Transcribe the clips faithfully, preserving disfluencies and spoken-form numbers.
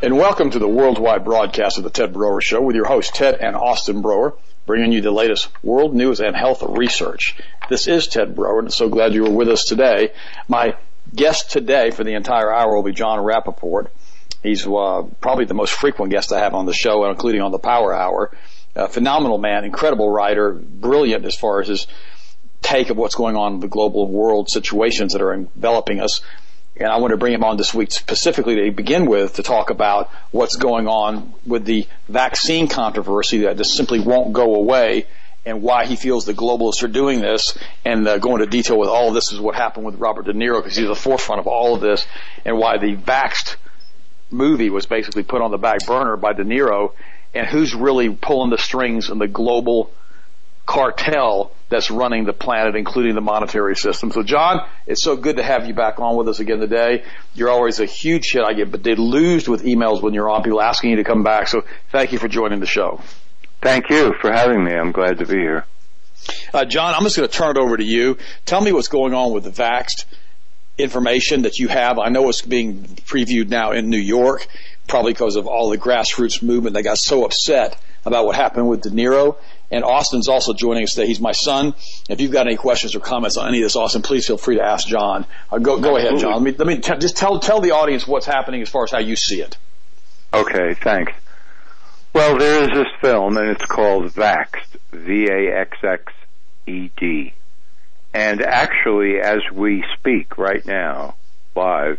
And welcome to the worldwide broadcast of the Ted Broer Show with your hosts, Ted and Austin Broer, bringing you the latest world news and health research. This is Ted Broer, and I'm so glad you were with us today. My guest today for the entire hour will be Jon Rappoport. He's uh, probably the most frequent guest I have on the show, including on the Power Hour. A phenomenal man, incredible writer, brilliant as far as his take of what's going on in the global world situations that are enveloping us. And I want to bring him on this week specifically to begin with to talk about what's going on with the vaccine controversy that just simply won't go away and why he feels the globalists are doing this, and uh, go into detail with all of this is what happened with Robert De Niro because he's at the forefront of all of this, and why the Vaxxed movie was basically put on the back burner by De Niro, and who's really pulling the strings in the global cartel that's running the planet, including the monetary system. So, Jon, it's so good to have you back on with us again today. You're always a huge hit. I get deluged with emails when you're on, people asking you to come back. So thank you for joining the show. Thank you for having me. I'm glad to be here. Uh, Jon, I'm just going to turn it over to you. Tell me what's going on with the Vaxxed information that you have. I know it's being previewed now in New York, probably because of all the grassroots movement. They got so upset about what happened with De Niro. And Austin's also joining us today. He's my son. If you've got any questions or comments on any of this, Austin, please feel free to ask Jon. Uh, go, go ahead, Jon. Let me, let me t- just tell tell the audience what's happening as far as how you see it. Okay, thanks. Well, there is this film, and it's called Vaxxed, V A X X E D. And actually, as we speak right now, live,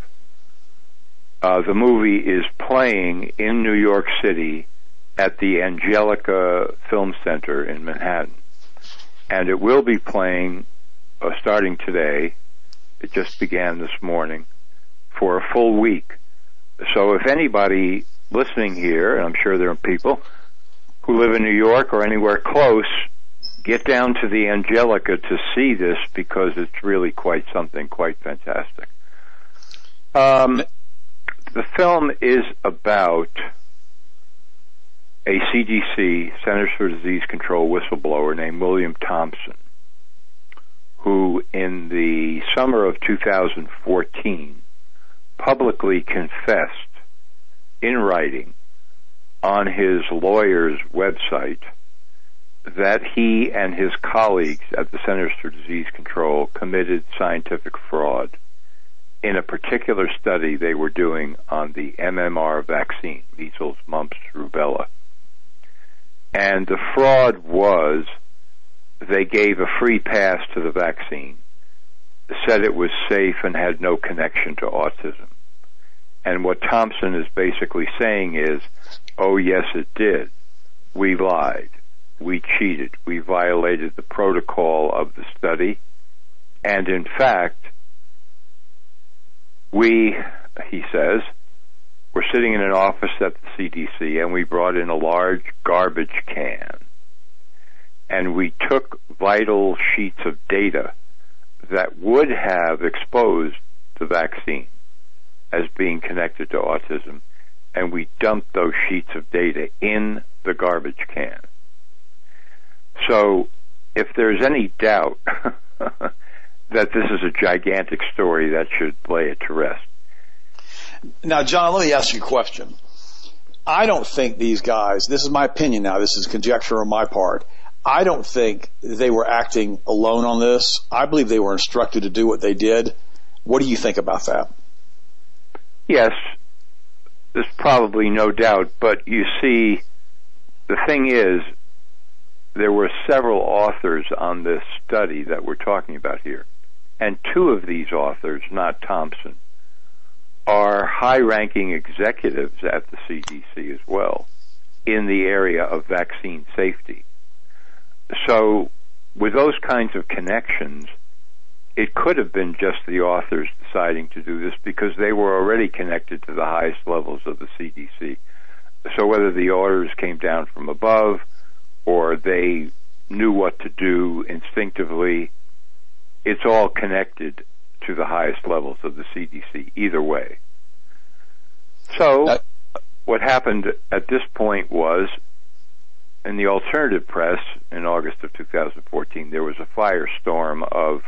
uh, the movie is playing in New York City at the Angelica Film Center in Manhattan. And it will be playing uh, starting today. It just began this morning for a full week. So if anybody listening here, and I'm sure there are people who live in New York or anywhere close, get down to the Angelica to see this because it's really quite something, quite fantastic. Um, the film is about a C D C, Centers for Disease Control whistleblower named William Thompson, who in the summer of two thousand fourteen publicly confessed in writing on his lawyer's website that he and his colleagues at the Centers for Disease Control committed scientific fraud in a particular study they were doing on the M M R vaccine, measles, mumps, rubella. And the fraud was they gave a free pass to the vaccine, said it was safe and had no connection to autism. And what Thompson is basically saying is, oh, yes, it did. We lied. We cheated. We violated the protocol of the study. And in fact, we, he says, were sitting in an office at the C D C, and we brought in a large garbage can, and we took vital sheets of data that would have exposed the vaccine as being connected to autism, and we dumped those sheets of data in the garbage can. So if there's any doubt that this is a gigantic story, that should lay it to rest. Now, Jon, let me ask you a question. I don't think these guys, this is my opinion now, this is conjecture on my part, I don't think they were acting alone on this. I believe they were instructed to do what they did. What do you think about that? Yes, there's probably no doubt, but you see, the thing is, there were several authors on this study that we're talking about here, and two of these authors, not Thompson, are high-ranking executives at the C D C as well in the area of vaccine safety. So with those kinds of connections, it could have been just the authors deciding to do this because they were already connected to the highest levels of the C D C. So whether the orders came down from above or they knew what to do instinctively, it's all connected to the highest levels of the C D C, either way. So, uh, what happened at this point was, in the alternative press in August of two thousand fourteen, there was a firestorm of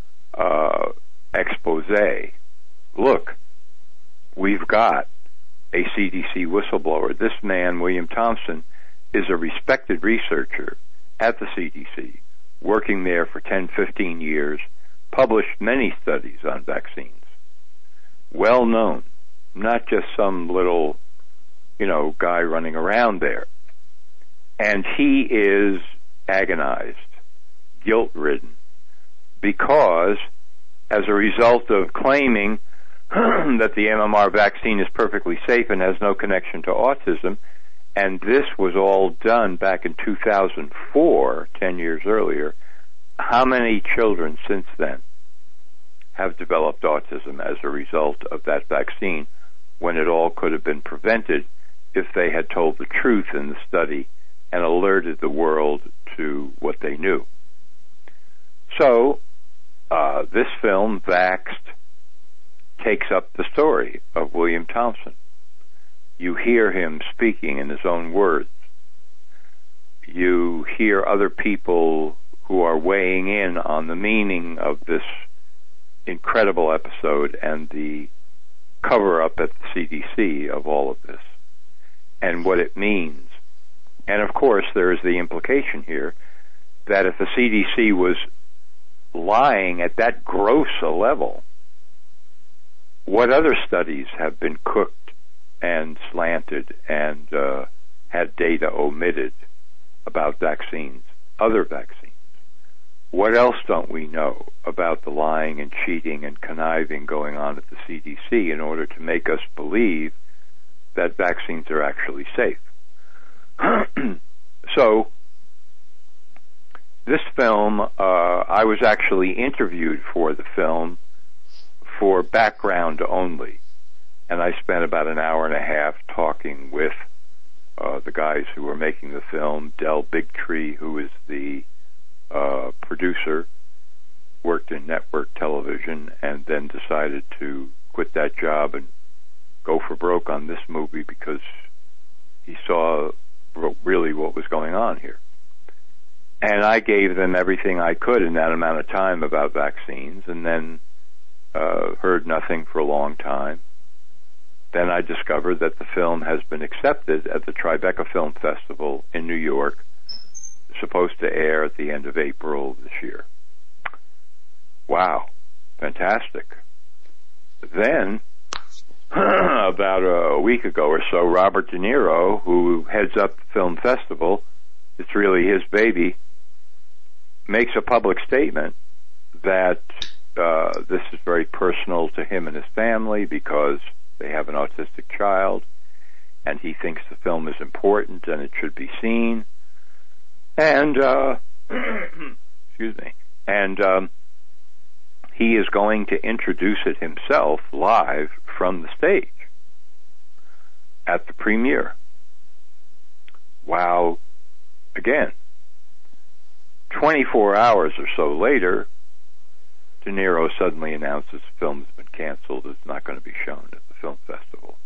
uh, expose. Look, we've got a C D C whistleblower. This man, William Thompson, is a respected researcher at the C D C, working there for ten, fifteen years, published many studies on vaccines. Well known, not just some little, you know, guy running around there. And he is agonized, guilt-ridden, because as a result of claiming that the M M R vaccine is perfectly safe and has no connection to autism, and this was all done back in two thousand four, ten years earlier, how many children since then have developed autism as a result of that vaccine, when it all could have been prevented if they had told the truth in the study and alerted the world to what they knew? So, uh, this film, Vaxxed, takes up the story of William Thompson. You hear him speaking in his own words. You hear other people who are weighing in on the meaning of this incredible episode and the cover-up at the C D C of all of this and what it means. And of course, there is the implication here that if the C D C was lying at that gross a level, what other studies have been cooked and slanted and uh, had data omitted about vaccines, other vaccines? What else don't we know about the lying and cheating and conniving going on at the C D C in order to make us believe that vaccines are actually safe? So, this film, uh, I was actually interviewed for the film for background only, and I spent about an hour and a half talking with uh, the guys who were making the film. Del Bigtree, who is the uh, producer, worked in network television and then decided to quit that job and go for broke on this movie because he saw really what was going on here. And I gave them everything I could in that amount of time about vaccines, and then uh, heard nothing for a long time. Then I discovered that the film has been accepted at the Tribeca Film Festival in New York, supposed to air at the end of April this year. Wow, fantastic. Then, about a week ago or so, Robert De Niro, who heads up the film festival, it's really his baby, makes a public statement that uh, this is very personal to him and his family because they have an autistic child, and he thinks the film is important and it should be seen. And, uh, excuse me, and um, he is going to introduce it himself live from the stage at the premiere. Wow. Again, twenty-four hours or so later, De Niro suddenly announces the film has been canceled. It's not going to be shown at the film festival.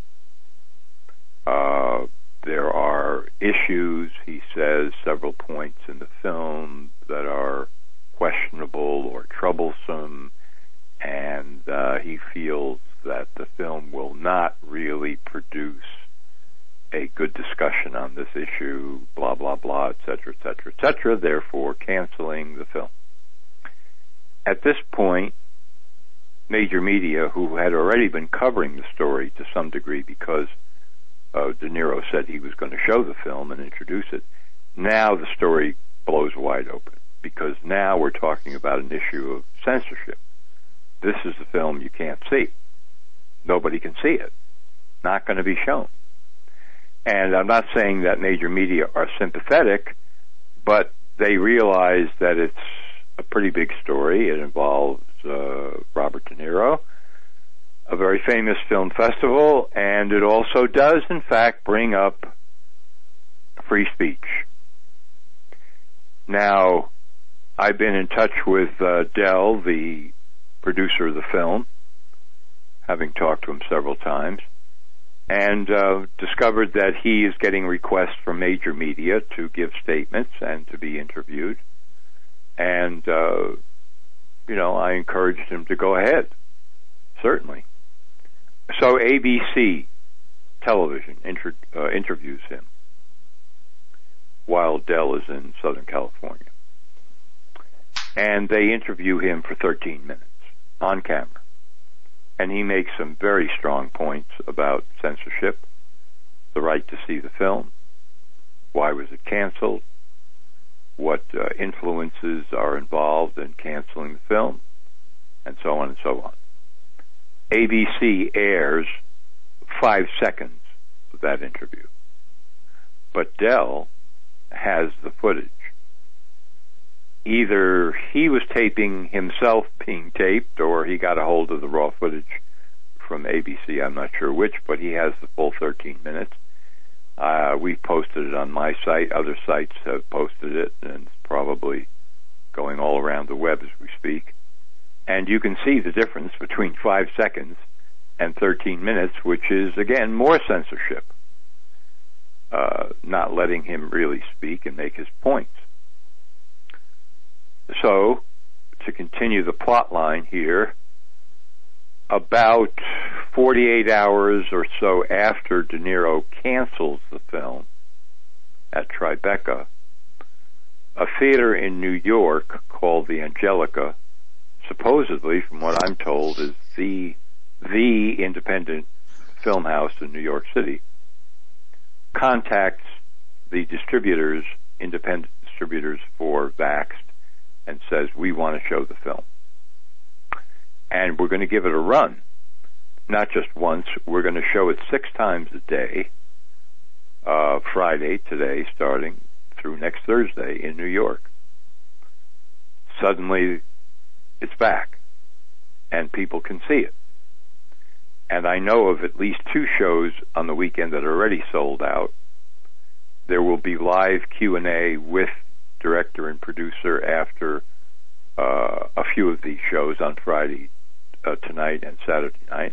Uh, there are issues, he says, several points in the film that are questionable or troublesome, and uh, he feels that the film will not really produce a good discussion on this issue, blah, blah, blah, et cetera, et cetera, et cetera, therefore canceling the film. At this point, major media, who had already been covering the story to some degree because uh, De Niro said he was going to show the film and introduce it, now the story blows wide open, because now we're talking about an issue of censorship. This is the film you can't see. Nobody can see it. Not going to be shown. And I'm not saying that major media are sympathetic, but they realize that it's a pretty big story. It involves uh, Robert De Niro, a very famous film festival, and it also does, in fact, bring up free speech. Now, I've been in touch with uh, Del, the producer of the film, having talked to him several times, and uh, discovered that he is getting requests from major media to give statements and to be interviewed. And, uh, you know, I encouraged him to go ahead, certainly. So A B C television inter, uh, interviews him while Del is in Southern California. And they interview him for thirteen minutes on camera. And he makes some very strong points about censorship, the right to see the film, why was it canceled, what uh, influences are involved in canceling the film, and so on and so on. A B C airs five seconds of that interview. But Del has the footage. Either he was taping himself being taped, or he got a hold of the raw footage from A B C. I'm not sure which, but he has the full thirteen minutes. Uh, we've posted it on my site. Other sites have posted it, and it's probably going all around the web as we speak. And you can see the difference between five seconds and thirteen minutes, which is, again, more censorship. Uh, not letting him really speak and make his points. So, to continue the plot line here, about forty-eight hours or so after De Niro cancels the film at Tribeca, a theater in New York called the Angelica, supposedly, from what I'm told, is the the independent film house in New York City, contacts the distributors, independent distributors for Vaxxed, and says, we want to show the film. And we're going to give it a run. Not just once, we're going to show it six times a day, uh, Friday, today, starting through next Thursday in New York. Suddenly, it's back, and people can see it. And I know of at least two shows on the weekend that are already sold out. There will be live Q and A with director and producer after uh, a few of these shows on Friday uh, tonight and Saturday night.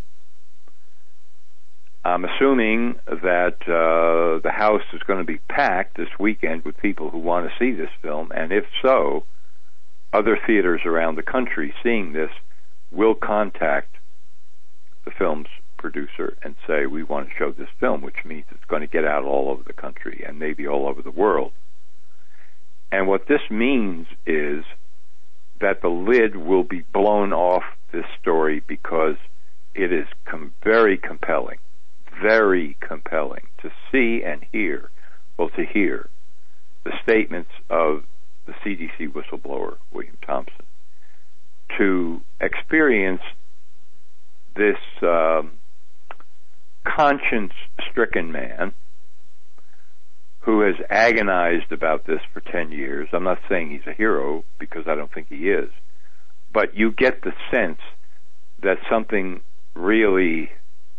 I'm assuming that uh, the house is going to be packed this weekend with people who want to see this film, and if so, other theaters around the country seeing this will contact the film's producer and say, we want to show this film, which means it's going to get out all over the country and maybe all over the world. And what this means is that the lid will be blown off this story because it is com- very compelling, very compelling to see and hear, well, to hear the statements of the C D C whistleblower, William Thompson, to experience this um, conscience-stricken man who has agonized about this for ten years. I'm not saying he's a hero, because I don't think he is. But you get the sense that something really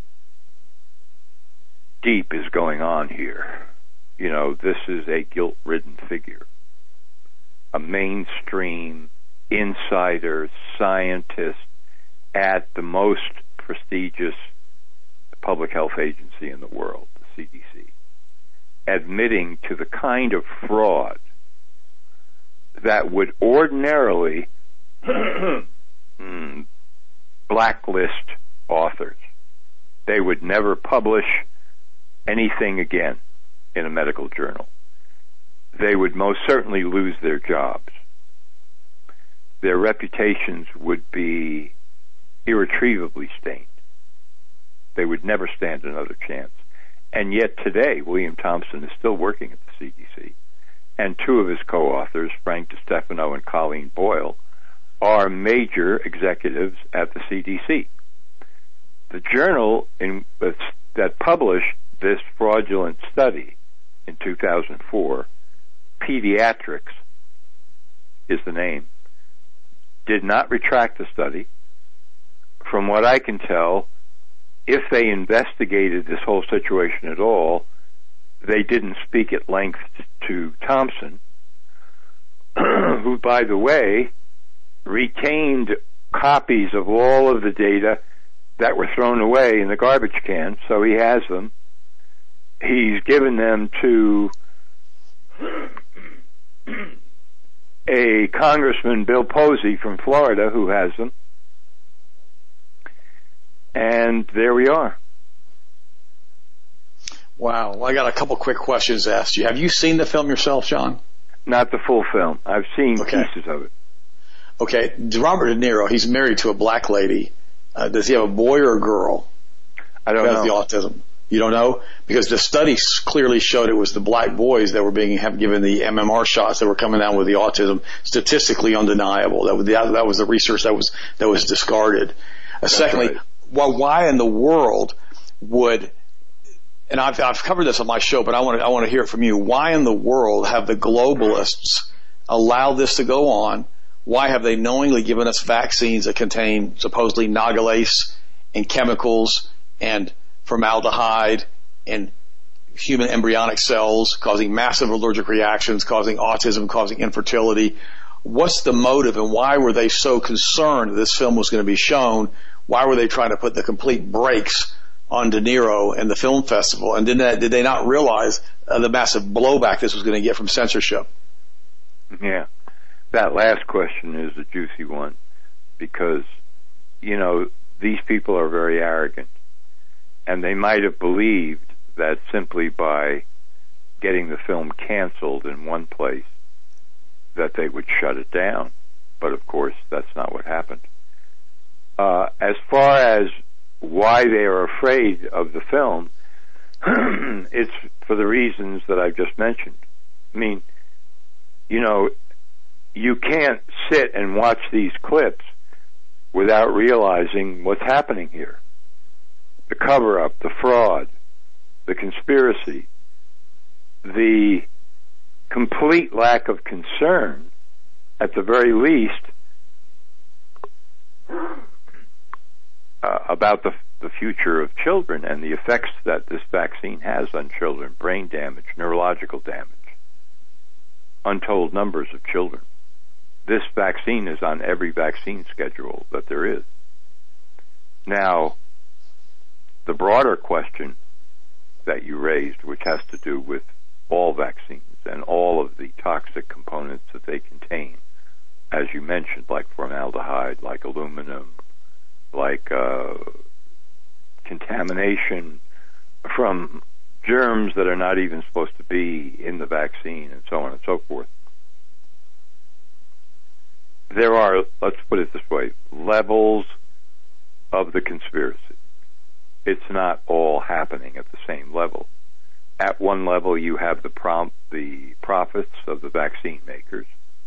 deep is going on here. You know, this is a guilt-ridden figure. A mainstream insider, scientist at the most prestigious public health agency in the world, the C D C, admitting to the kind of fraud that would ordinarily blacklist authors. They would never publish anything again in a medical journal. They would most certainly lose their jobs. Their reputations would be irretrievably stained. They would never stand another chance. And yet today, William Thompson is still working at the C D C, and two of his co-authors, Frank DiStefano and Colleen Boyle, are major executives at the C D C. The journal in, uh, that published this fraudulent study in two thousand four, Pediatrics is the name, did not retract the study. From what I can tell, if they investigated this whole situation at all, they didn't speak at length to Thompson, who, by the way, retained copies of all of the data that were thrown away in the garbage can, so he has them. He's given them to a Congressman, Bill Posey from Florida, who has them. And there we are. Wow. Well, I got a couple quick questions to ask you. Have you seen the film yourself, John? Not the full film. I've seen okay. pieces of it. Okay. Robert De Niro, he's married to a black lady. Uh, does he have a boy or a girl? I don't know. The autism. You don't know? Because the studies clearly showed it was the black boys that were being have given the M M R shots that were coming down with the autism. Statistically undeniable. That was the, that was the research that was that was discarded. Uh, secondly, right. well, why in the world would, and I've I've covered this on my show, but I want to I want to hear it from you. Why in the world have the globalists allowed this to go on? Why have they knowingly given us vaccines that contain supposedly Nagalase and chemicals and formaldehyde and human embryonic cells, causing massive allergic reactions, causing autism, causing infertility? What's the motive, and why were they so concerned that this film was going to be shown? Why were they trying to put the complete brakes on De Niro and the film festival? And did, that, did they not realize uh, the massive blowback this was going to get from censorship? Yeah. That last question is a juicy one because, you know, these people are very arrogant. And they might have believed that simply by getting the film canceled in one place that they would shut it down. But, of course, that's not what happened. Uh, as far as why they are afraid of the film, it's for the reasons that I've just mentioned. I mean, you know, you can't sit and watch these clips without realizing what's happening here. The cover-up, the fraud, the conspiracy, the complete lack of concern, at the very least, uh, about the, the future of children and the effects that this vaccine has on children, brain damage, neurological damage, untold numbers of children. This vaccine is on every vaccine schedule that there is. Now, the broader question that you raised, which has to do with all vaccines and all of the toxic components that they contain, as you mentioned, like formaldehyde, like aluminum, like uh, contamination from germs that are not even supposed to be in the vaccine, and so on and so forth. There are, let's put it this way, levels of the conspiracy. It's not all happening at the same level. At one level, you have the prom- the profits of the vaccine makers.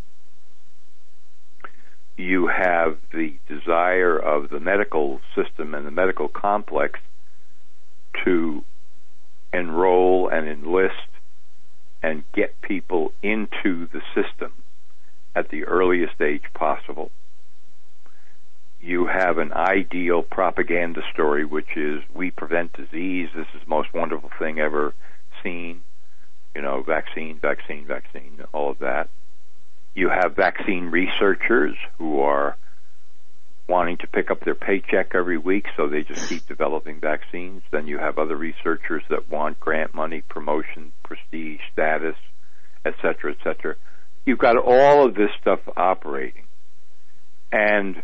You have the desire of the medical system and the medical complex to enroll and enlist and get people into the system at the earliest age possible. You have an ideal propaganda story, which is, we prevent disease, this is the most wonderful thing ever seen, you know, vaccine, vaccine, vaccine, all of that. You have vaccine researchers who are wanting to pick up their paycheck every week, so they just keep developing vaccines. Then you have other researchers that want grant money, promotion, prestige, status, et cetera, et cetera. You've got all of this stuff operating. And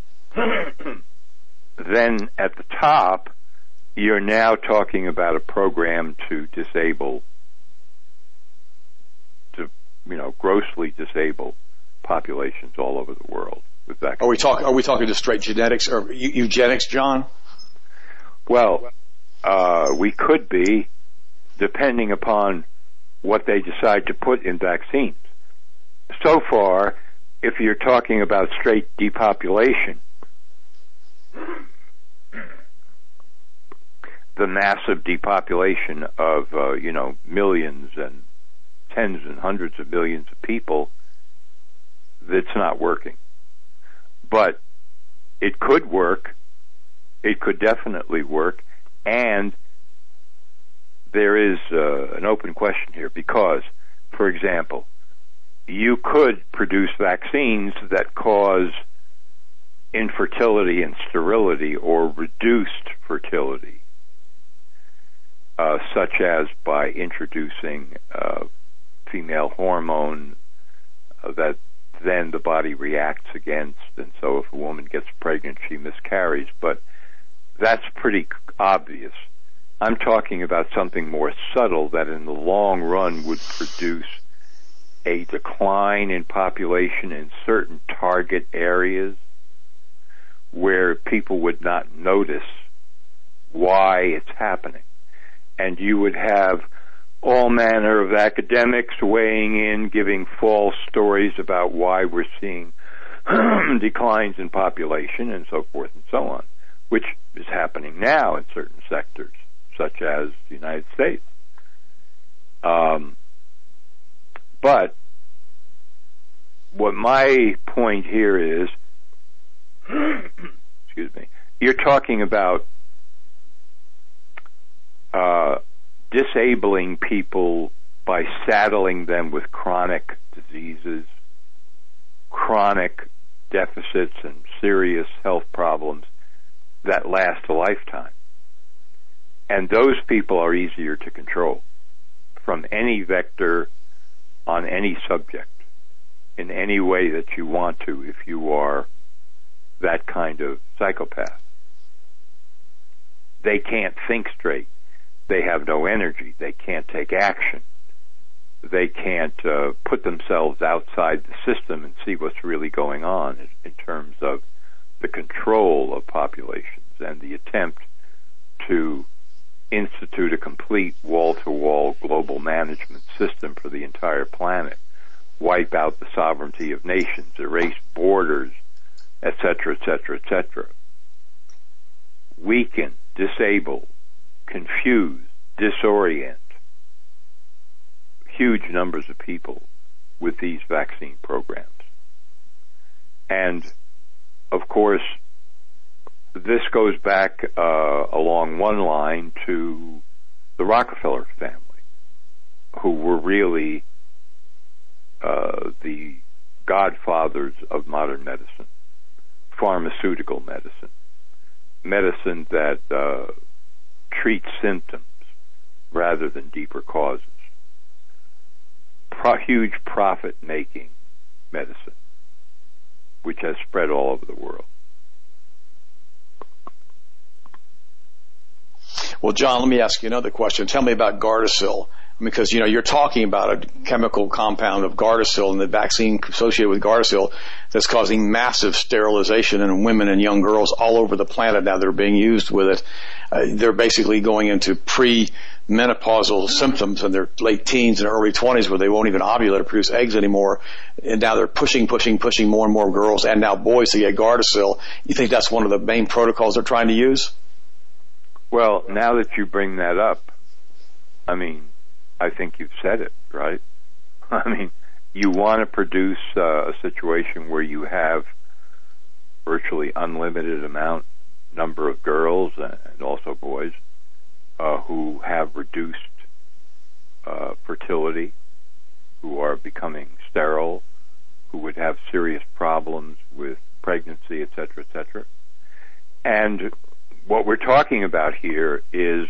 then at the top, you're now talking about a program to disable, to, you know, grossly disable populations all over the world with vaccines. Are we talking, are we talking just straight genetics or eugenics, John? Well, uh, we could be, depending upon what they decide to put in vaccines. So far, if you're talking about straight depopulation, the massive depopulation of, uh, you know, millions and tens and hundreds of millions of people, that's not working. But it could work. It could definitely work. And there is uh, an open question here because, for example, you could produce vaccines that cause infertility and sterility or reduced fertility, uh, such as by introducing uh, female hormone uh, that then the body reacts against, and so if a woman gets pregnant, she miscarries. But that's pretty obvious. I'm talking about something more subtle that in the long run would produce a decline in population in certain target areas where people would not notice why it's happening. And you would have all manner of academics weighing in, giving false stories about why we're seeing declines in population and so forth and so on, which is happening now in certain sectors, such as the United States. Um, but what my point here is, excuse me, you're talking about uh, disabling people by saddling them with chronic diseases, chronic deficits, and serious health problems that last a lifetime. And those people are easier to control from any vector on any subject in any way that you want to if you are that kind of psychopath. They can't think straight. They have no energy. They can't take action. They can't uh, put themselves outside the system and see what's really going on in, in terms of the control of populations and the attempt to institute a complete wall-to-wall global management system for the entire planet, wipe out the sovereignty of nations, erase borders, et cetera, et cetera, et cetera. Weaken, disable, confuse, disorient huge numbers of people with these vaccine programs. And, of course, this goes back uh, along one line to the Rockefeller family, who were really uh, the godfathers of modern medicine, pharmaceutical medicine, medicine that uh, treats symptoms rather than deeper causes, Pro- huge profit-making medicine, which has spread all over the world. Well, John, let me ask you another question. Tell me about Gardasil, because, you know, you're talking about a chemical compound of Gardasil and the vaccine associated with Gardasil that's causing massive sterilization in women and young girls all over the planet now that are being used with it. Uh, they're basically going into pre-menopausal symptoms in their late teens and early twenties where they won't even ovulate or produce eggs anymore. And now they're pushing, pushing, pushing more and more girls and now boys to get Gardasil. You think that's one of the main protocols they're trying to use? Well, now that you bring that up, I mean, I think you've said it, right? I mean, you want to produce uh, a situation where you have virtually unlimited amount, number of girls and also boys uh, who have reduced uh, fertility, who are becoming sterile, who would have serious problems with pregnancy, et cetera, et cetera. And what we're talking about here is,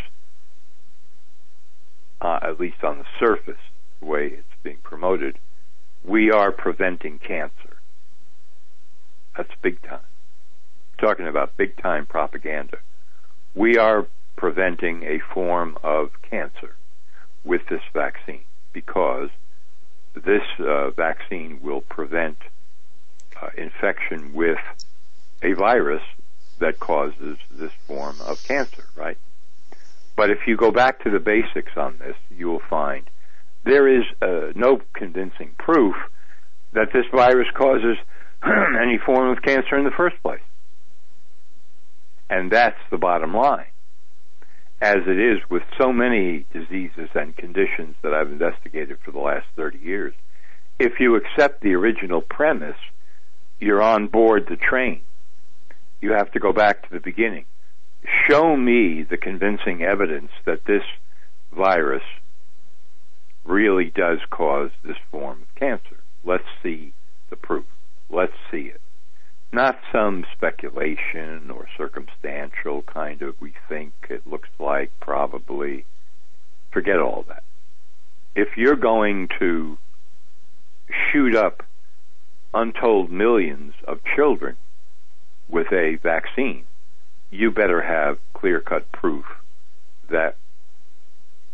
uh, at least on the surface, the way it's being promoted, we are preventing cancer. That's big time. We're talking about big time propaganda. We are preventing a form of cancer with this vaccine because this uh, vaccine will prevent uh, infection with a virus that causes this form of cancer, right? But if you go back to the basics on this, you will find there is uh, no convincing proof that this virus causes any form of cancer in the first place. And that's the bottom line. As it is with so many diseases and conditions that I've investigated for the last thirty years, if you accept the original premise, you're on board the train. You have to go back to the beginning. Show me the convincing evidence that this virus really does cause this form of cancer. Let's see the proof. Let's see it. Not some speculation or circumstantial kind of we think, it looks like, probably. Forget all that. If you're going to shoot up untold millions of children with a vaccine, you better have clear-cut proof that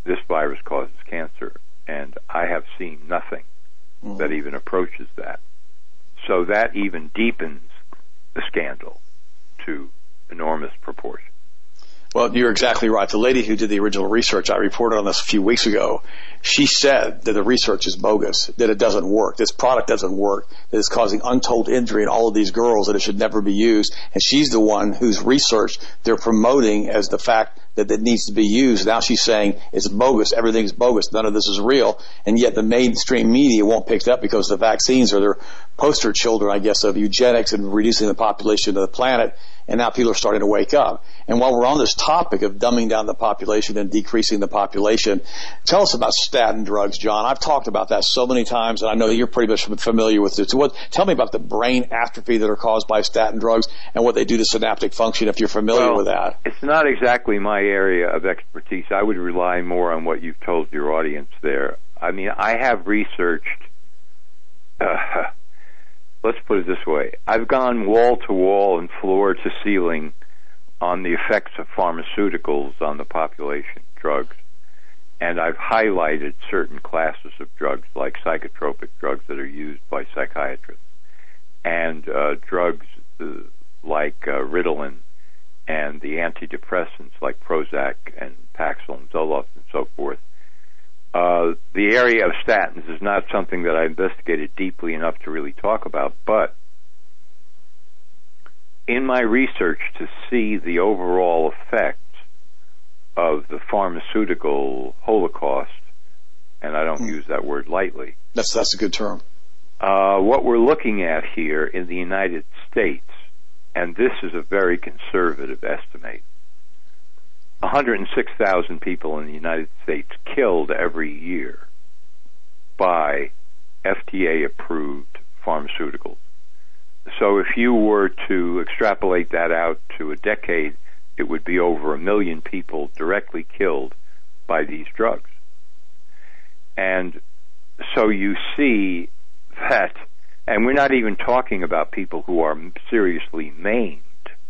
this virus causes cancer, and I have seen nothing mm-hmm. that even approaches that. So that even deepens the scandal to enormous proportions. Well, you're exactly right. The lady who did the original research, I reported on this a few weeks ago, she said that the research is bogus, that it doesn't work, this product doesn't work, that it's causing untold injury in all of these girls, that it should never be used. And she's the one whose research they're promoting as the fact that it needs to be used. Now she's saying it's bogus, everything's bogus, none of this is real. And yet the mainstream media won't pick it up because the vaccines are their poster children, I guess, of eugenics and reducing the population of the planet. And now people are starting to wake up. And while we're on this topic of dumbing down the population and decreasing the population, tell us about statin drugs, John. I've talked about that so many times, and I know you're pretty much familiar with it. So what, tell me about the brain atrophy that are caused by statin drugs and what they do to synaptic function, if you're familiar well, with that. It's not exactly my area of expertise. I would rely more on what you've told your audience there. I mean, I have researched... Uh, Let's put it this way. I've gone wall to wall and floor to ceiling on the effects of pharmaceuticals on the population, drugs, and I've highlighted certain classes of drugs, like psychotropic drugs that are used by psychiatrists, and uh, drugs uh, like uh, Ritalin, and the antidepressants like Prozac and Paxil and Zoloft and so forth. Uh, the area of statins is not something that I investigated deeply enough to really talk about, but in my research to see the overall effect of the pharmaceutical holocaust, and I don't mm. use that word lightly. That's, that's a good term. Uh, what we're looking at here in the United States, and this is a very conservative estimate, one hundred six thousand people in the United States killed every year by F D A-approved pharmaceuticals. So if you were to extrapolate that out to a decade, it would be over a million people directly killed by these drugs. And so you see that, and we're not even talking about people who are seriously maimed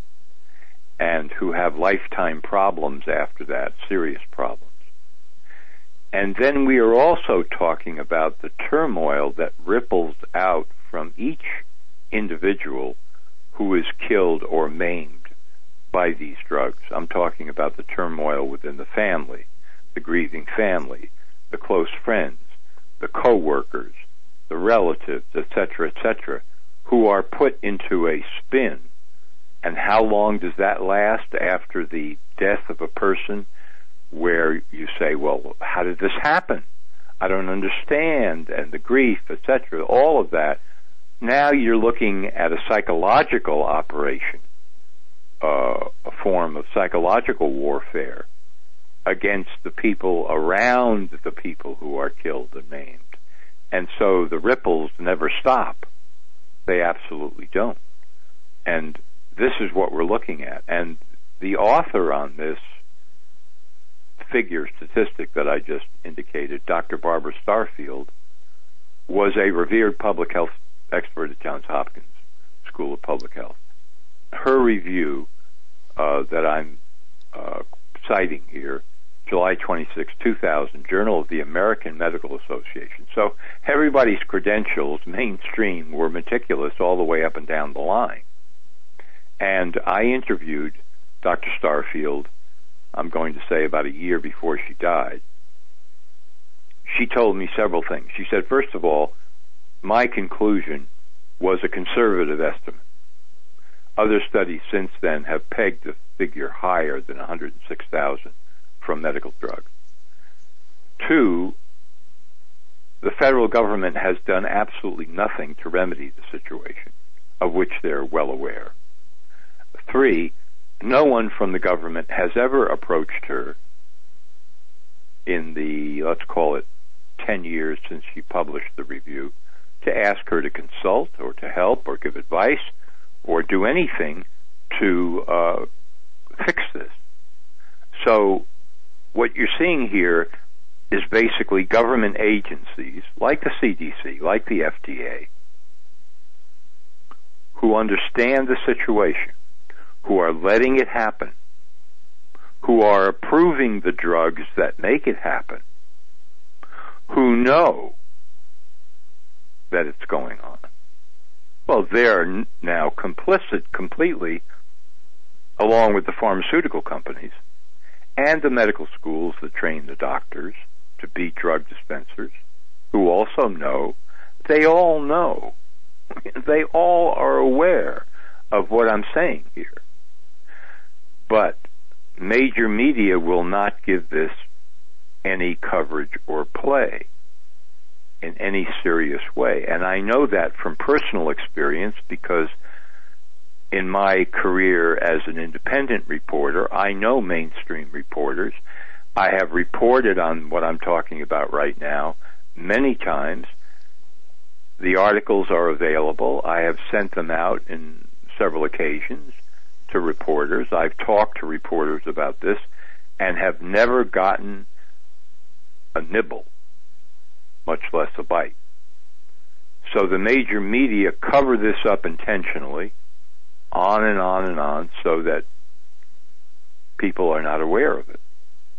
and who have lifetime problems after that, serious problems. And then we are also talking about the turmoil that ripples out from each individual who is killed or maimed by these drugs. I'm talking about the turmoil within the family, the grieving family, the close friends, the co-workers, the relatives, et cetera, et cetera, who are put into a spin. And how long does that last after the death of a person, where you say, well, how did this happen? I don't understand, and the grief, et cetera, all of that. Now you're looking at a psychological operation, uh, a form of psychological warfare against the people around the people who are killed and maimed. And so the ripples never stop. They absolutely don't. And this is what we're looking at. And the author on this figure statistic that I just indicated, Doctor Barbara Starfield, was a revered public health expert at Johns Hopkins School of Public Health. Her review uh, that I'm uh, citing here, July twenty-sixth, two thousand, Journal of the American Medical Association. So everybody's credentials, mainstream, were meticulous all the way up and down the line. And I interviewed Doctor Starfield, I'm going to say about a year before she died. She told me several things. She said, first of all, my conclusion was a conservative estimate. Other studies since then have pegged the figure higher than one hundred six thousand from medical drugs. Two, the federal government has done absolutely nothing to remedy the situation, of which they're well aware. Three, no one from the government has ever approached her in the, let's call it, ten years since she published the review to ask her to consult or to help or give advice or do anything to uh, fix this. So what you're seeing here is basically government agencies like the C D C, like the F D A, who understand the situation, who are letting it happen, who are approving the drugs that make it happen, who know that it's going on. Well, they're now complicit completely, along with the pharmaceutical companies and the medical schools that train the doctors to be drug dispensers, who also know. They all know. They all are aware of what I'm saying here. But major media will not give this any coverage or play in any serious way. And I know that from personal experience, because in my career as an independent reporter, I know mainstream reporters. I have reported on what I'm talking about right now many times. The articles are available. I have sent them out in several occasions to reporters. I've talked to reporters about this and have never gotten a nibble, much less a bite. So the major media cover this up intentionally, on and on and on, so that people are not aware of it.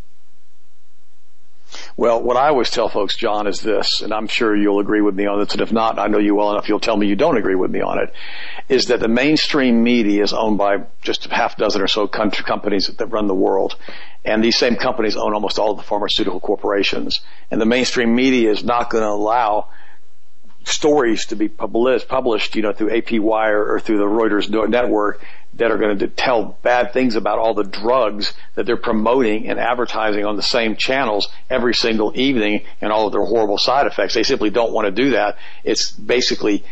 Well, what I always tell folks, John, is this, and I'm sure you'll agree with me on this, and if not, I know you well enough, you'll tell me you don't agree with me on it, is that the mainstream media is owned by just a half dozen or so country companies that run the world. And these same companies own almost all of the pharmaceutical corporations. And the mainstream media is not going to allow stories to be published, published, you know, through A P Wire or through the Reuters network that are going to tell bad things about all the drugs that they're promoting and advertising on the same channels every single evening and all of their horrible side effects. They simply don't want to do that. It's basically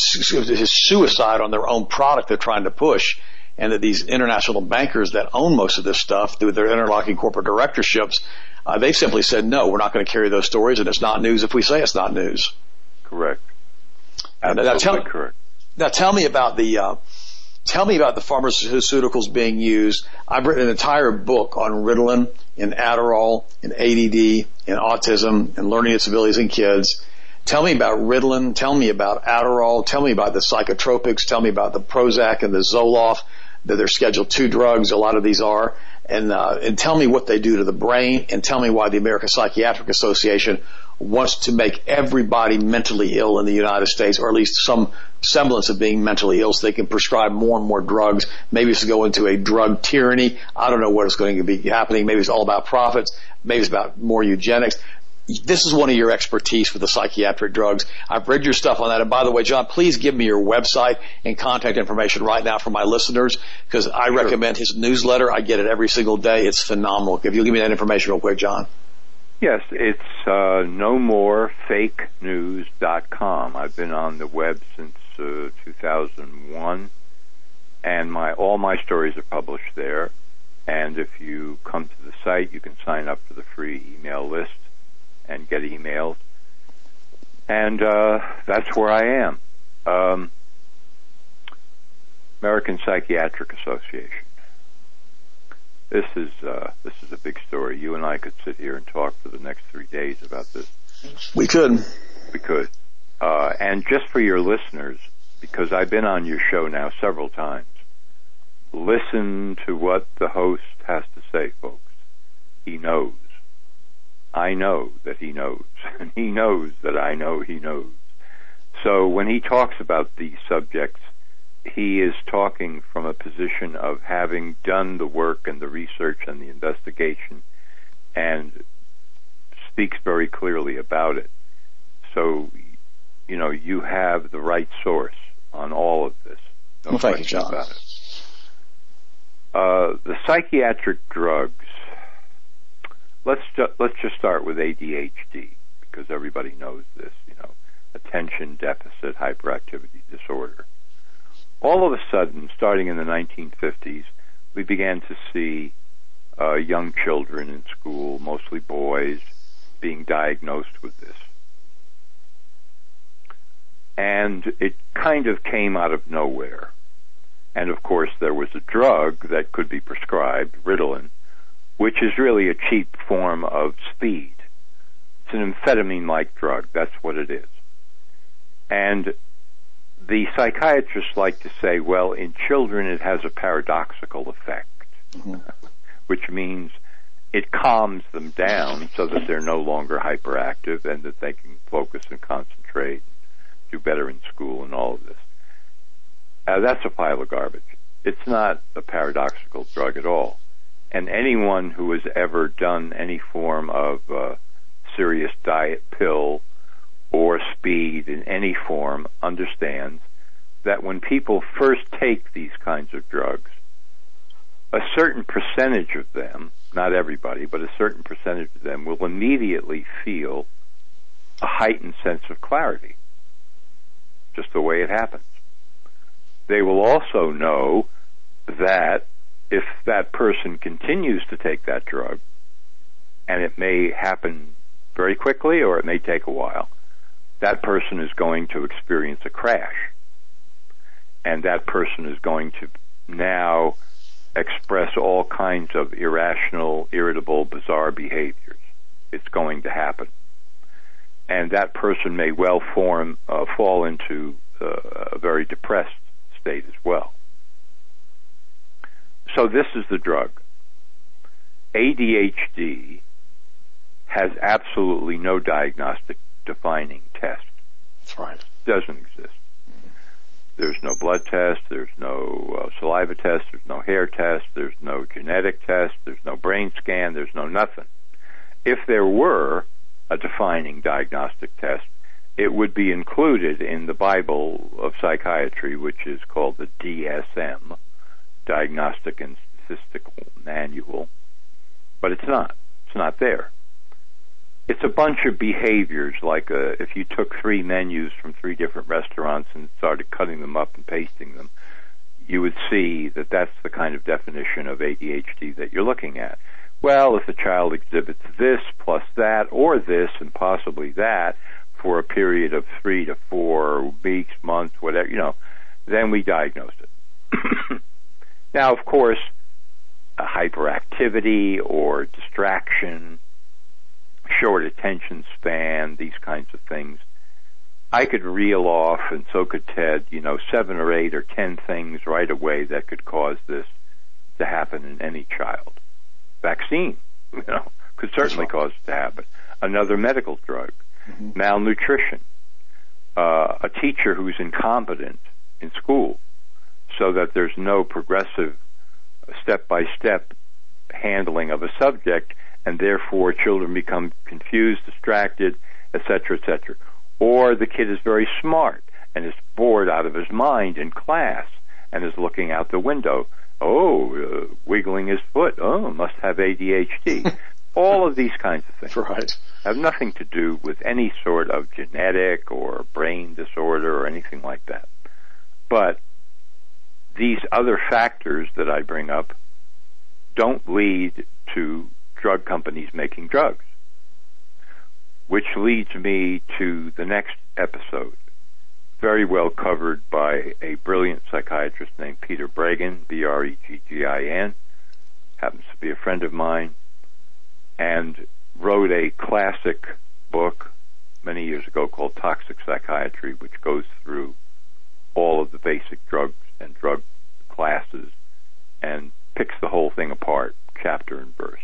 suicide on their own product they're trying to push. And that these international bankers that own most of this stuff through their interlocking corporate directorships, uh, they simply said, no, we're not going to carry those stories, and it's not news if we say it's not news. Correct. Absolutely now, tell, correct. Now tell me about the, uh, tell me about the pharmaceuticals being used. I've written an entire book on Ritalin and Adderall and A D D and autism and learning disabilities in kids. Tell me about Ritalin. Tell me about Adderall. Tell me about the psychotropics. Tell me about the Prozac and the Zoloft, that they're Schedule two drugs. A lot of these are. And, uh, and tell me what they do to the brain, and tell me why the American Psychiatric Association wants to make everybody mentally ill in the United States, or at least some semblance of being mentally ill, so they can prescribe more and more drugs. Maybe it's to go into a drug tyranny. I don't know what is going to be happening. Maybe it's all about profits. Maybe it's about more eugenics. This is one of your expertise with the psychiatric drugs. I've read your stuff on that. And by the way, John, please give me your website and contact information right now for my listeners, because I sure. recommend his newsletter. I get it every single day. It's phenomenal. If you'll give me that information real quick, John. Yes, it's uh, no more fake news dot com. I've been on the web since uh, two thousand one, and my all my stories are published there. And if you come to the site, you can sign up for the free email list and get emails. And uh, that's where I am. Um, American Psychiatric Association. This is uh, this is a big story. You and I could sit here and talk for the next three days about this. We could. We could. Uh, and just for your listeners, because I've been on your show now several times, listen to what the host has to say, folks. He knows. I know that he knows, and he knows that I know he knows. So when he talks about these subjects, he is talking from a position of having done the work and the research and the investigation, and speaks very clearly about it. So, you know, you have the right source on all of this. No well, thank you, John. About it. Uh, the psychiatric drugs. Let's ju- let's just start with A D H D, because everybody knows this, you know, attention deficit hyperactivity disorder. All of a sudden, starting in the nineteen fifties, we began to see uh, young children in school, mostly boys, being diagnosed with this. And it kind of came out of nowhere. And of course, there was a drug that could be prescribed, Ritalin, which is really a cheap form of speed. It's an amphetamine-like drug. That's what it is. And the psychiatrists like to say, well, in children it has a paradoxical effect. Mm-hmm. which means it calms them down so that they're no longer hyperactive and that they can focus and concentrate, do better in school and all of this. Uh, that's a pile of garbage. It's not a paradoxical drug at all. And anyone who has ever done any form of uh, serious diet pill or speed in any form understands that when people first take these kinds of drugs, a certain percentage of them, not everybody, but a certain percentage of them will immediately feel a heightened sense of clarity, just the way it happens. They will also know that if that person continues to take that drug, and it may happen very quickly or it may take a while, that person is going to experience a crash. And that person is going to now express all kinds of irrational, irritable, bizarre behaviors. It's going to happen. And that person may well form, uh, fall into uh, a very depressed state as well. So this is the drug. A D H D has absolutely no diagnostic defining test. That's right. Doesn't exist. There's no blood test, there's no uh, saliva test, there's no hair test, there's no genetic test, there's no brain scan, there's no nothing. If there were a defining diagnostic test, it would be included in the Bible of psychiatry, which is called the D S M, Diagnostic and Statistical Manual, but it's not. It's not there. It's a bunch of behaviors, like uh, if you took three menus from three different restaurants and started cutting them up and pasting them, you would see that that's the kind of definition of A D H D that you're looking at. Well, if the child exhibits this plus that or this and possibly that for a period of three to four weeks, months, whatever, you know, then we diagnose it. Now, of course, a hyperactivity or distraction, short attention span, these kinds of things, I could reel off, and so could Ted, you know, seven or eight or ten things right away that could cause this to happen in any child. Vaccine, you know, could certainly cause it to happen. Another medical drug, mm-hmm. malnutrition, uh, a teacher who's incompetent in school, so that there's no progressive step-by-step handling of a subject, and therefore children become confused, distracted, et cetera, et cetera. Or the kid is very smart and is bored out of his mind in class and is looking out the window. Oh, uh, wiggling his foot. Oh, must have A D H D. All of these kinds of things right. have nothing to do with any sort of genetic or brain disorder or anything like that. But these other factors that I bring up don't lead to drug companies making drugs, which leads me to the next episode, very well covered by a brilliant psychiatrist named Peter Breggin, B R E G G I N, happens to be a friend of mine, and wrote a classic book many years ago called Toxic Psychiatry, which goes through all of the basic drugs and drug classes and picks the whole thing apart, chapter and verse.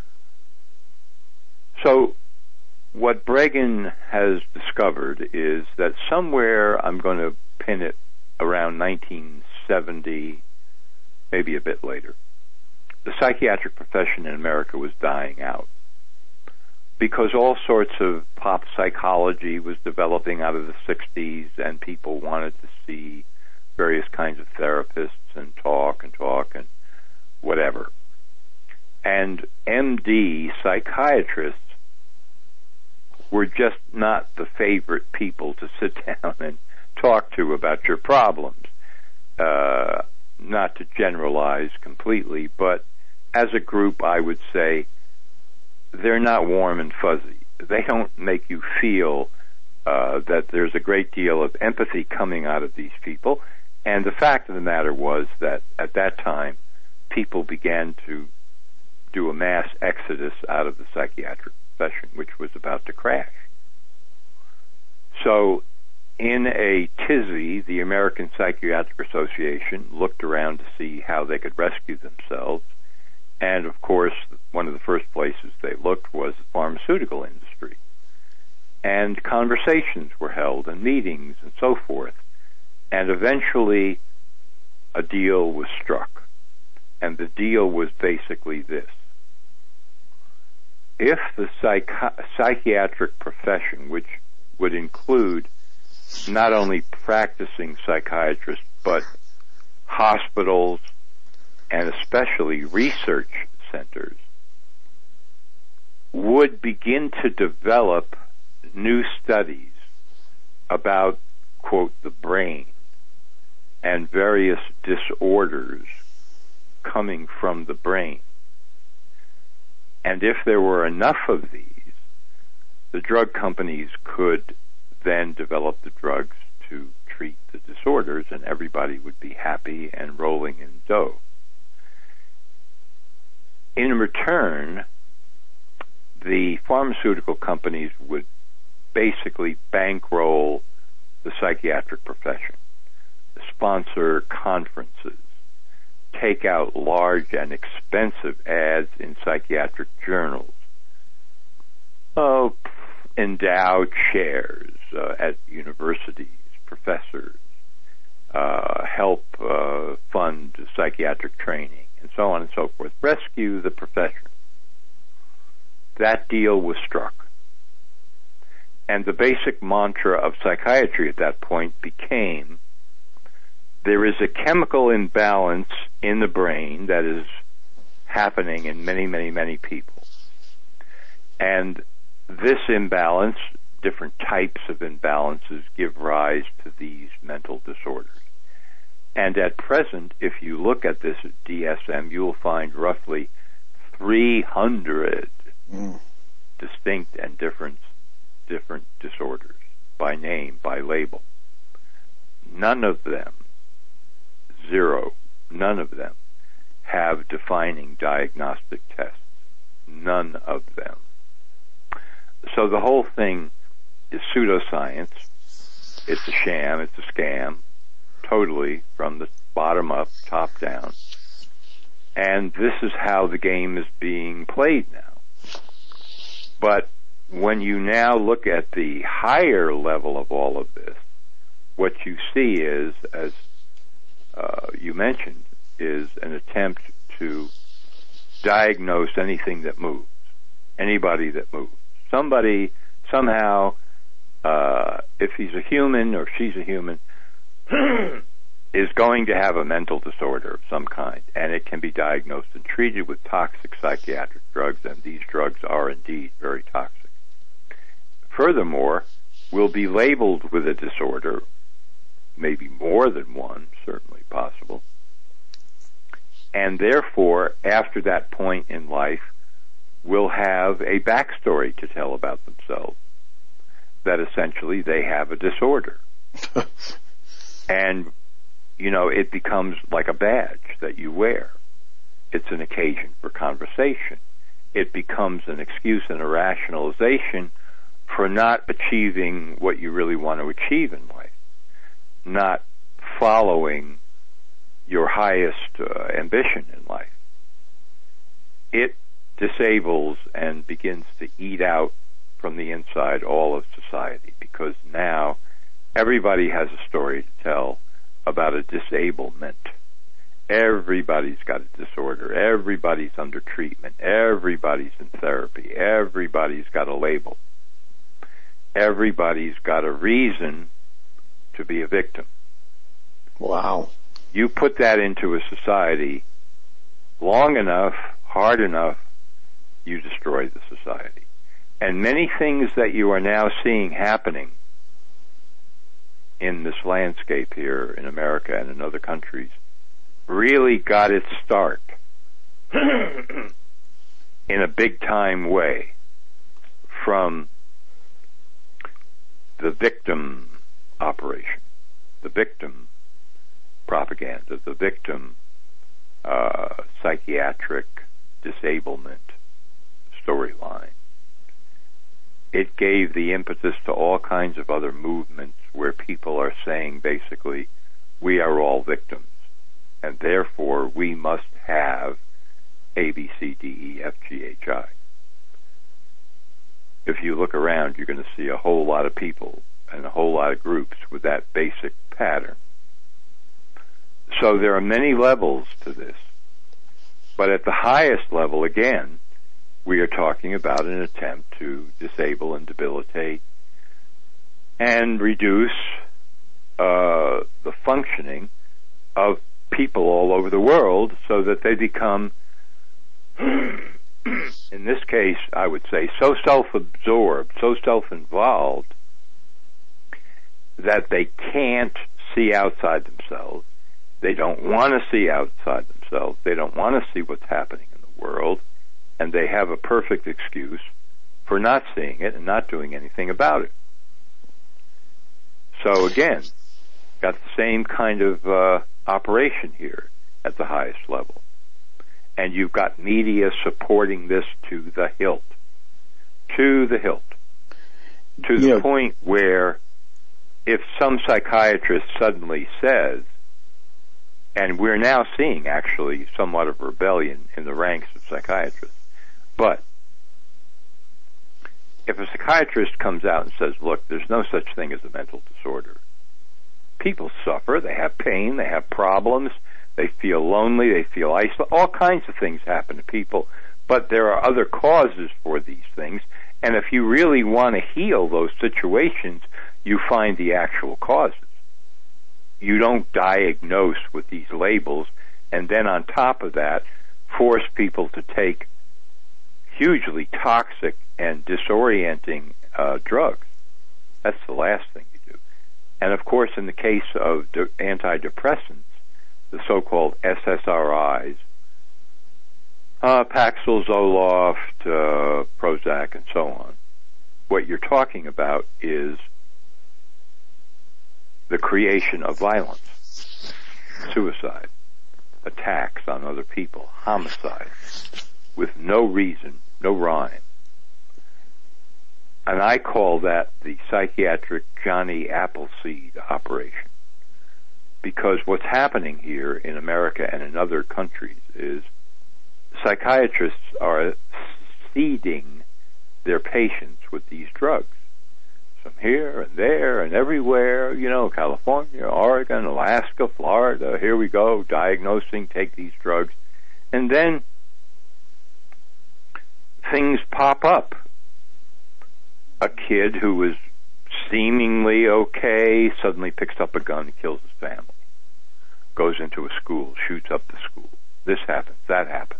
So what Breggin has discovered is that somewhere, I'm going to pin it around nineteen seventy, maybe a bit later, the psychiatric profession in America was dying out because all sorts of pop psychology was developing out of the sixties, and people wanted to see various kinds of therapists and talk and talk and whatever. And M D psychiatrists were just not the favorite people to sit down and talk to about your problems. Uh, not to generalize completely, but as a group, I would say they're not warm and fuzzy. They don't make you feel uh, that there's a great deal of empathy coming out of these people. And the fact of the matter was that at that time, people began to do a mass exodus out of the psychiatric profession, which was about to crash. So in a tizzy, the American Psychiatric Association looked around to see how they could rescue themselves And, of course, one of the first places they looked was the pharmaceutical industry. And conversations were held and meetings and so forth. And eventually a deal was struck. And the deal was basically this. If the psychi- psychiatric profession, which would include not only practicing psychiatrists, but hospitals and especially research centers, would begin to develop new studies about, quote, the brain and various disorders coming from the brain. And if there were enough of these, the drug companies could then develop the drugs to treat the disorders, and everybody would be happy and rolling in dough. In return, the pharmaceutical companies would basically bankroll the psychiatric profession, sponsor conferences, take out large and expensive ads in psychiatric journals, oh, endow chairs uh, at universities, professors, uh, help uh, fund psychiatric training, and so on and so forth. Rescue the profession. That deal was struck. And the basic mantra of psychiatry at that point became, there is a chemical imbalance in the brain that is happening in many, many, many people. And this imbalance, different types of imbalances, give rise to these mental disorders. And at present, if you look at this D S M, you will find roughly three hundred mm. distinct and different, different disorders by name, by label. None of them, zero, none of them have defining diagnostic tests. None of them. So the whole thing is pseudoscience. It's a sham. It's a scam. Totally from the bottom up, top down. And this is how the game is being played now. But when you now look at the higher level of all of this, what you see is, as uh, you mentioned, is an attempt to diagnose anything that moves, anybody that moves. Somebody, somehow, uh, if he's a human or she's a human, is going to have a mental disorder of some kind, and it can be diagnosed and treated with toxic psychiatric drugs, and these drugs are indeed very toxic. Furthermore, will be labeled with a disorder, maybe more than one, certainly possible, and therefore, after that point in life, will have a backstory to tell about themselves, that essentially they have a disorder. And, you know, it becomes like a badge that you wear. It's an occasion for conversation. It becomes an excuse and a rationalization for not achieving what you really want to achieve in life, not following your highest uh, ambition in life. It disables and begins to eat out from the inside all of society, because now everybody has a story to tell about a disablement. Everybody's got a disorder. Everybody's under treatment. Everybody's in therapy. Everybody's got a label. Everybody's got a reason to be a victim. Wow. You put that into a society long enough, hard enough, you destroy the society. And many things that you are now seeing happening in this landscape here in America and in other countries really got its start in a big-time way from the victim operation, the victim propaganda, the victim uh, psychiatric disablement storyline. It gave the impetus to all kinds of other movements where people are saying basically, we are all victims, and therefore we must have A, B, C, D, E, F, G, H, I. If you look around, you're going to see a whole lot of people and a whole lot of groups with that basic pattern. So there are many levels to this. But at the highest level, again, we are talking about an attempt to disable and debilitate and reduce uh, the functioning of people all over the world so that they become, in this case, I would say, so self-absorbed, so self-involved that they can't see outside themselves. They don't want to see outside themselves. They don't want to see what's happening in the world, and they have a perfect excuse for not seeing it and not doing anything about it. So again, got the same kind of uh, operation here at the highest level. And you've got media supporting this to the hilt. To the hilt. To the yeah. point where if some psychiatrist suddenly says, and we're now seeing actually somewhat of rebellion in the ranks of psychiatrists, but if a psychiatrist comes out and says, look, there's no such thing as a mental disorder. People suffer, they have pain, they have problems, they feel lonely, they feel isolated, all kinds of things happen to people, but there are other causes for these things, and if you really want to heal those situations, you find the actual causes. You don't diagnose with these labels, and then on top of that, force people to take hugely toxic and disorienting uh, drugs. That's the last thing you do. And of course, in the case of de- antidepressants, the so-called S S R Is, uh, Paxil, Zoloft, uh, Prozac, and so on, what you're talking about is the creation of violence, suicide, attacks on other people, homicide, with no reason, no rhyme. And I call that the psychiatric Johnny Appleseed operation. Because what's happening here in America and in other countries is psychiatrists are seeding their patients with these drugs. Some here and there and everywhere, you know, California, Oregon, Alaska, Florida, here we go, diagnosing, take these drugs. And then things pop up. A kid who was seemingly okay suddenly picks up a gun and kills his family. Goes into a school, shoots up the school. This happens, that happens.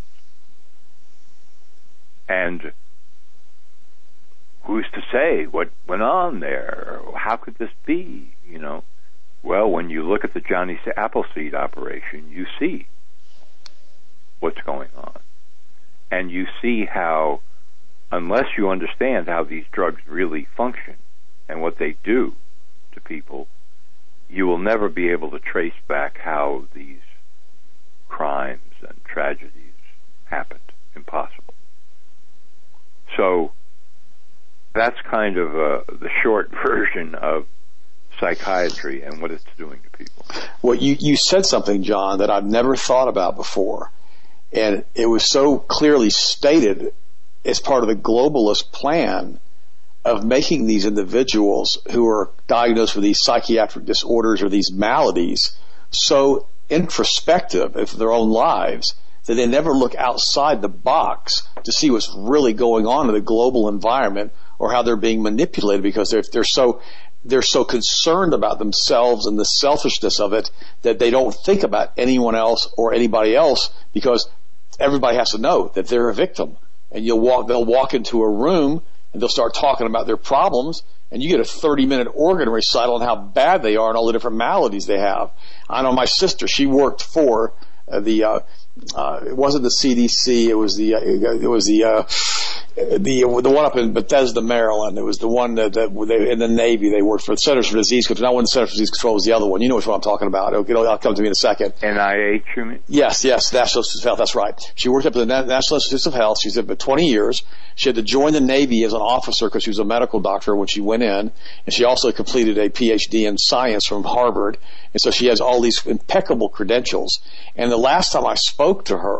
And who's to say what went on there? How could this be, you know? Well, when you look at the Johnny Appleseed operation, you see what's going on. And you see how, unless you understand how these drugs really function and what they do to people, you will never be able to trace back how these crimes and tragedies happened. Impossible. So that's kind of uh, the short version of psychiatry and what it's doing to people. Well, you, you said something, John, that I've never thought about before. And it was so clearly stated as part of the globalist plan of making these individuals who are diagnosed with these psychiatric disorders or these maladies so introspective of their own lives that they never look outside the box to see what's really going on in the global environment or how they're being manipulated, because they're, they're so they're so concerned about themselves and the selfishness of it that they don't think about anyone else or anybody else, because everybody has to know that they're a victim. And you'll walk, they'll walk into a room and they'll start talking about their problems, and you get a thirty minute organ recital on how bad they are and all the different maladies they have. I know my sister, she worked for uh, the, uh, uh, it wasn't the C D C, it was the, uh, it was the, uh, the, the one up in Bethesda, Maryland. It was the one that, that they, in the Navy, they worked for the Centers for Disease Control. Not one, the Centers for Disease Control was the other one. You know which one I'm talking about. It'll, it'll come to me in a second. N I H, you mean? Yes, yes, National Institute of Health, that's right. She worked up at the National Institute of Health. She's there for twenty years. She had to join the Navy as an officer because she was a medical doctor when she went in. And she also completed a P H D in science from Harvard. And so she has all these impeccable credentials. And the last time I spoke to her,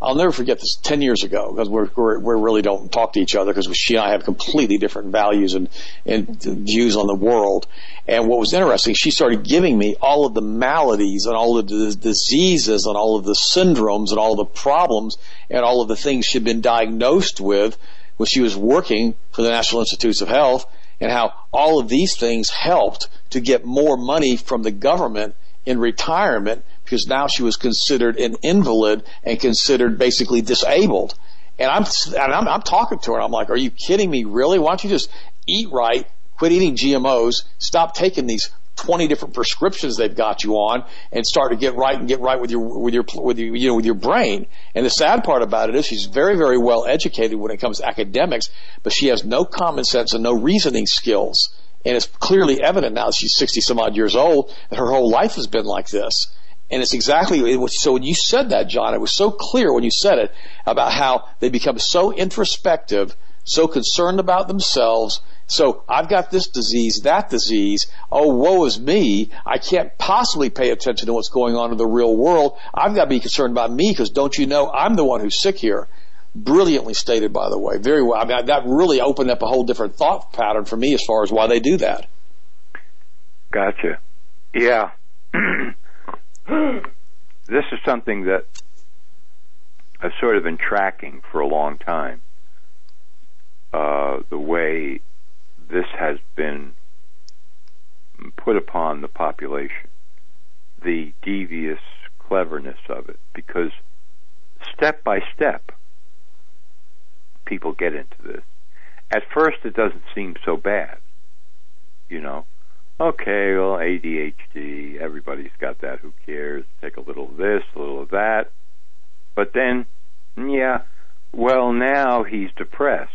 I'll never forget this ten years ago, because we're, we're, we really don't talk to each other because she and I have completely different values and, and views on the world. And what was interesting, she started giving me all of the maladies and all of the diseases and all of the syndromes and all of the problems and all of the things she'd been diagnosed with when she was working for the National Institutes of Health, and how all of these things helped to get more money from the government in retirement, because now she was considered an invalid and considered basically disabled. And I'm, and I'm, I'm talking to her, and I'm like, are you kidding me, really? Why don't you just eat right, quit eating G M Os, stop taking these twenty different prescriptions they've got you on, and start to get right and get right with your, with your, with your, you know, with your brain. And the sad part about it is she's very, very well educated when it comes to academics, but she has no common sense and no reasoning skills. And it's clearly evident now that she's sixty some odd years old that her whole life has been like this. And it's exactly, it was, so when you said that, John, it was so clear when you said it about how they become so introspective, so concerned about themselves. So I've got this disease, that disease. Oh, woe is me. I can't possibly pay attention to what's going on in the real world. I've got to be concerned about me, because don't you know I'm the one who's sick here. Brilliantly stated, by the way. Very well. I mean, that really opened up a whole different thought pattern for me as far as why they do that. Gotcha. Yeah. This is something that I've sort of been tracking for a long time. Uh, the way this has been put upon the population, the devious cleverness of it, because step by step, people get into this. At first, it doesn't seem so bad, you know. Okay, well, A D H D, everybody's got that, who cares? Take a little of this, a little of that. But then, yeah, well, now he's depressed.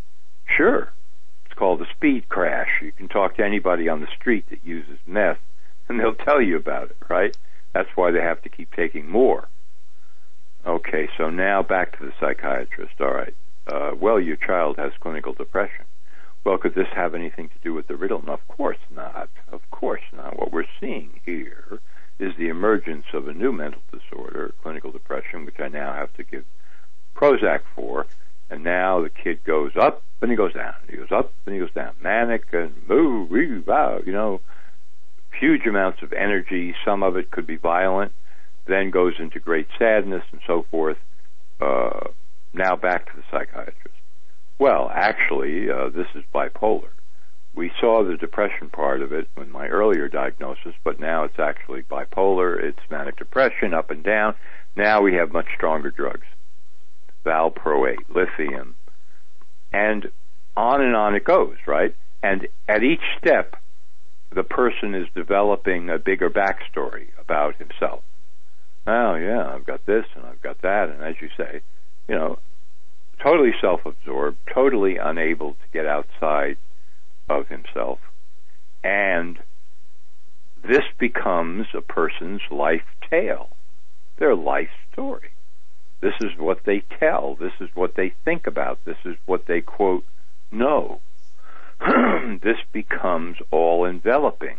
Sure, it's called a speed crash. You can talk to anybody on the street that uses meth, and they'll tell you about it, right? That's why they have to keep taking more. Okay, so now back to the psychiatrist. All right, uh, well, your child has clinical depression. Well, could this have anything to do with the riddle? No, of course not. Of course not. What we're seeing here is the emergence of a new mental disorder, clinical depression, which I now have to give Prozac for, and now the kid goes up and he goes down. He goes up and he goes down. Manic and move, move, wow, you know, huge amounts of energy. Some of it could be violent, then goes into great sadness and so forth. Uh, now back to the psychiatrist. Well, actually, uh, this is bipolar. We saw the depression part of it in my earlier diagnosis, but now it's actually bipolar. It's manic depression, up and down. Now we have much stronger drugs. Valproate, lithium, and on and on it goes, right? And at each step, the person is developing a bigger backstory about himself. Oh, yeah, I've got this and I've got that, and as you say, you know, totally self-absorbed, totally unable to get outside of himself. And this becomes a person's life tale, their life story. This is what they tell. This is what they think about. This is what they, quote, know. This becomes all-enveloping.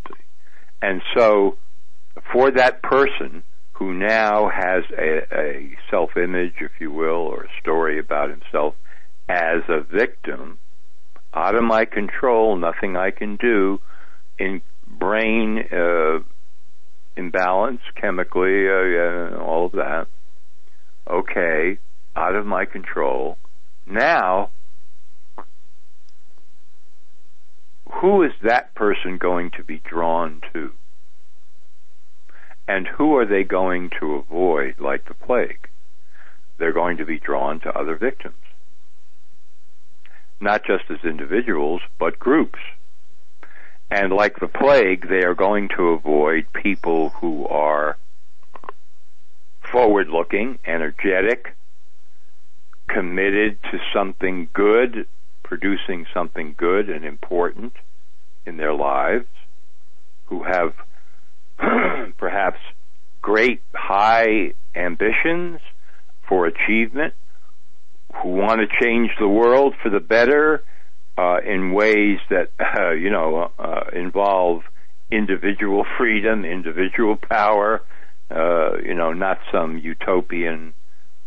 And so for that person who now has a, a self-image, if you will, or a story about himself as a victim, out of my control, nothing I can do, in brain uh, imbalance, chemically, uh, yeah, all of that, okay, out of my control. Now, who is that person going to be drawn to? And who are they going to avoid like the plague? They're going to be drawn to other victims. Not just as individuals, but groups. And like the plague, they are going to avoid people who are forward-looking, energetic, committed to something good, producing something good and important in their lives, who have perhaps great high ambitions for achievement, who want to change the world for the better uh, in ways that, uh, you know, uh, involve individual freedom, individual power, uh, you know, not some utopian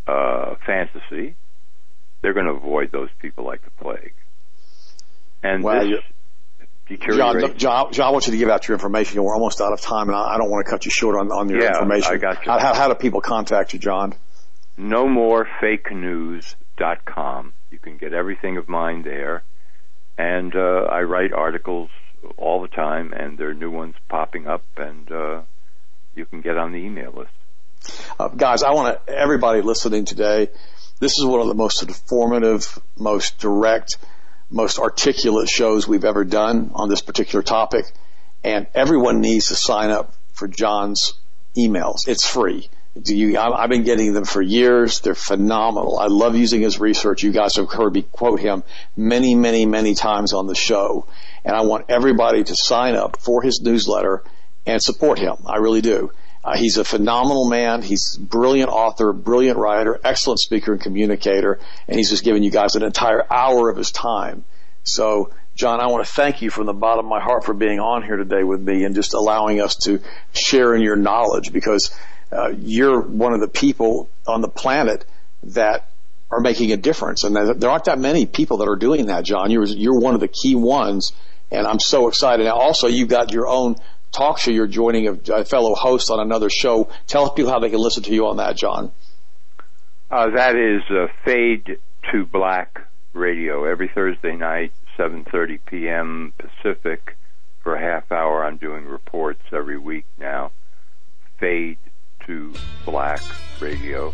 uh, fantasy, they're going to avoid those people like the plague. And well, this John, John, John, I want you to give out your information. We're almost out of time, and I, I don't want to cut you short on, on your yeah, information. I got you. How, how do people contact you, John? no more fake news dot com. You can get everything of mine there. And uh, I write articles all the time, and there are new ones popping up, and uh, you can get on the email list. Uh, guys, I want to, everybody listening today, this is one of the most informative, most direct, most articulate shows we've ever done on this particular topic, and everyone needs to sign up for John's emails. It's free. Do you, I've been getting them for years. They're phenomenal. I love using his research. You guys have heard me quote him many, many, many times on the show, and I want everybody to sign up for his newsletter and support him. I really do. Uh, he's a phenomenal man. He's a brilliant author, brilliant writer, excellent speaker and communicator, and he's just giving you guys an entire hour of his time. So, John, I want to thank you from the bottom of my heart for being on here today with me and just allowing us to share in your knowledge, because uh, you're one of the people on the planet that are making a difference. And there aren't that many people that are doing that, John. You're, you're one of the key ones, and I'm so excited. Now, also, you've got your own talk show. You're joining a, a fellow host on another show. Tell people how they can listen to you on that, John. Uh, that is uh, Fade to Black Radio every Thursday night, seven thirty p.m. Pacific, for a half hour. I'm doing reports every week now. Fade to Black Radio.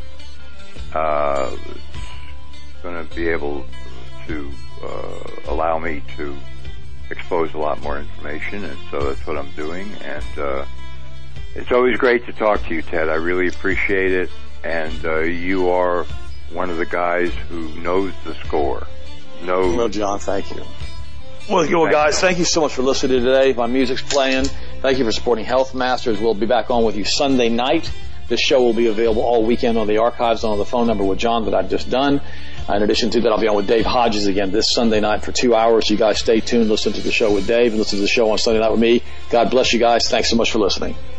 Uh, it's going to be able to uh, allow me to expose a lot more information, and so that's what I'm doing. And uh, it's always great to talk to you, Ted. I really appreciate it, and uh, you are one of the guys who knows the score. Knows. Well, John, thank you. Well, well, guys, thank you so much for listening today. My music's playing. Thank you for supporting Health Masters. We'll be back on with you Sunday night. This show will be available all weekend on the archives on the phone number with John that I've just done. In addition to that, I'll be on with Dave Hodges again this Sunday night for two hours. You guys stay tuned. Listen to the show with Dave and listen to the show on Sunday night with me. God bless you guys. Thanks so much for listening.